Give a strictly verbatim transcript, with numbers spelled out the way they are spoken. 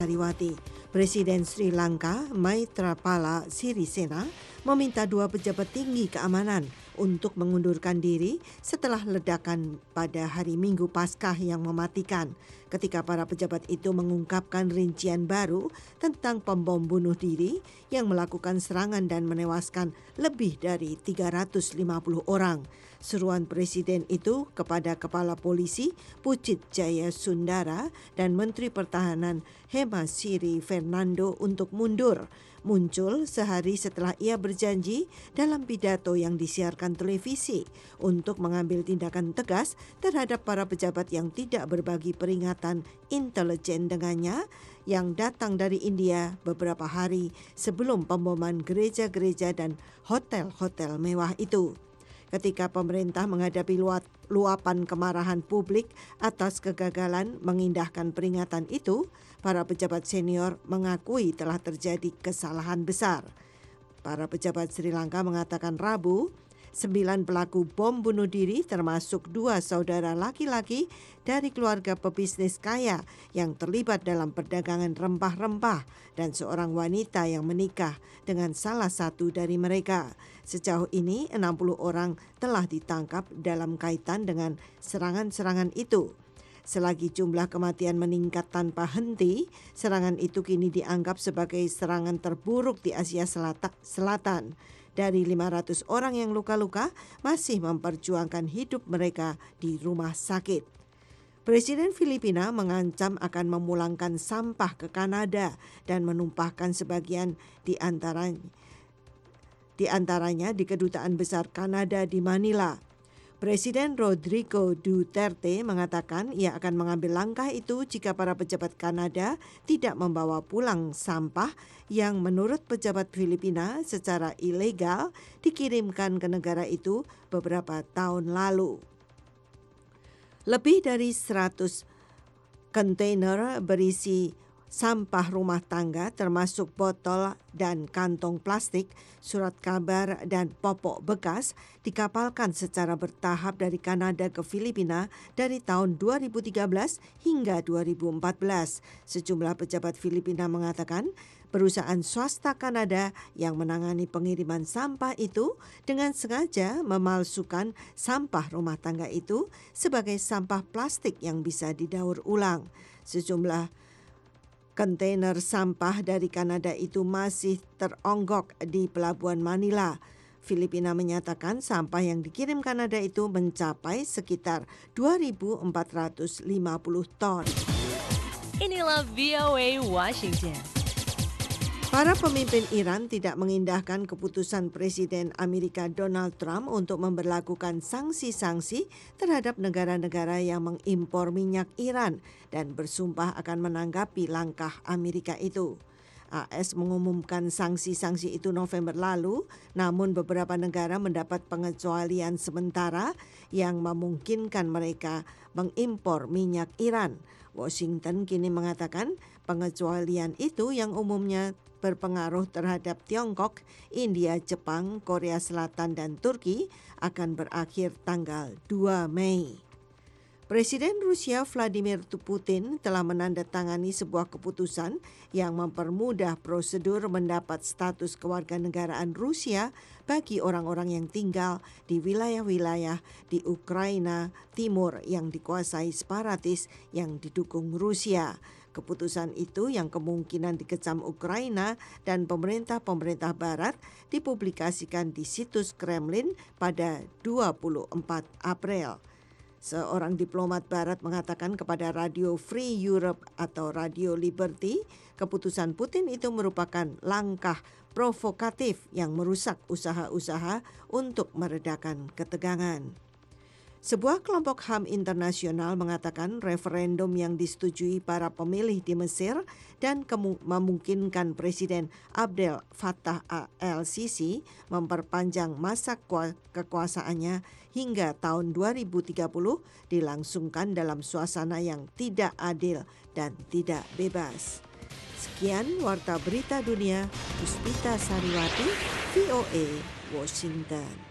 Sariwati. Presiden Sri Lanka Maithripala Sirisena meminta dua pejabat tinggi keamanan untuk mengundurkan diri setelah ledakan pada hari Minggu Paskah yang mematikan, ketika para pejabat itu mengungkapkan rincian baru tentang pembom bunuh diri yang melakukan serangan dan menewaskan lebih dari tiga ratus lima puluh orang. Seruan presiden itu kepada Kepala Polisi Puchit Jaya Sundara dan Menteri Pertahanan Hemasiri Fernando untuk mundur muncul sehari setelah ia berjanji dalam pidato yang disiarkan televisi untuk mengambil tindakan tegas terhadap para pejabat yang tidak berbagi peringatan intelijen dengannya yang datang dari India beberapa hari sebelum pemboman gereja-gereja dan hotel-hotel mewah itu. Ketika pemerintah menghadapi luapan kemarahan publik atas kegagalan mengindahkan peringatan itu, para pejabat senior mengakui telah terjadi kesalahan besar. Para pejabat Sri Lanka mengatakan Rabu, sembilan pelaku bom bunuh diri termasuk dua saudara laki-laki dari keluarga pebisnis kaya yang terlibat dalam perdagangan rempah-rempah dan seorang wanita yang menikah dengan salah satu dari mereka. Sejauh ini enam puluh orang telah ditangkap dalam kaitan dengan serangan-serangan itu. Selagi jumlah kematian meningkat tanpa henti, serangan itu kini dianggap sebagai serangan terburuk di Asia Selatan. Dari lima ratus orang yang luka-luka masih memperjuangkan hidup mereka di rumah sakit. Presiden Filipina mengancam akan memulangkan sampah ke Kanada dan menumpahkan sebagian di antaranya, di antaranya di Kedutaan Besar Kanada di Manila. Presiden Rodrigo Duterte mengatakan ia akan mengambil langkah itu jika para pejabat Kanada tidak membawa pulang sampah yang menurut pejabat Filipina secara ilegal dikirimkan ke negara itu beberapa tahun lalu. Lebih dari seratus kontainer berisi sampah rumah tangga termasuk botol dan kantong plastik, surat kabar dan popok bekas dikapalkan secara bertahap dari Kanada ke Filipina dari tahun dua ribu tiga belas hingga dua ribu empat belas. Sejumlah pejabat Filipina mengatakan perusahaan swasta Kanada yang menangani pengiriman sampah itu dengan sengaja memalsukan sampah rumah tangga itu sebagai sampah plastik yang bisa didaur ulang. Sejumlah kontainer sampah dari Kanada itu masih teronggok di Pelabuhan Manila. Filipina menyatakan sampah yang dikirim Kanada itu mencapai sekitar dua ribu empat ratus lima puluh ton. Inilah V O A Washington. Para pemimpin Iran tidak mengindahkan keputusan Presiden Amerika Donald Trump untuk memberlakukan sanksi-sanksi terhadap negara-negara yang mengimpor minyak Iran dan bersumpah akan menanggapi langkah Amerika itu. A S mengumumkan sanksi-sanksi itu November lalu, namun beberapa negara mendapat pengecualian sementara yang memungkinkan mereka mengimpor minyak Iran. Washington kini mengatakan pengecualian itu yang umumnya berpengaruh terhadap Tiongkok, India, Jepang, Korea Selatan, dan Turki akan berakhir tanggal dua Mei. Presiden Rusia Vladimir Putin telah menandatangani sebuah keputusan yang mempermudah prosedur mendapat status kewarganegaraan Rusia bagi orang-orang yang tinggal di wilayah-wilayah di Ukraina Timur yang dikuasai separatis yang didukung Rusia. Keputusan itu yang kemungkinan dikecam Ukraina dan pemerintah-pemerintah barat dipublikasikan di situs Kremlin pada dua puluh empat April. Seorang diplomat barat mengatakan kepada Radio Free Europe atau Radio Liberty, keputusan Putin itu merupakan langkah provokatif yang merusak usaha-usaha untuk meredakan ketegangan. Sebuah kelompok H A M internasional mengatakan referendum yang disetujui para pemilih di Mesir dan kemu- memungkinkan Presiden Abdel Fattah el-Sisi memperpanjang masa ku- kekuasaannya hingga tahun dua ribu tiga puluh dilangsungkan dalam suasana yang tidak adil dan tidak bebas. Sekian Warta Berita Dunia, Puspita Sariwati, V O A, Washington.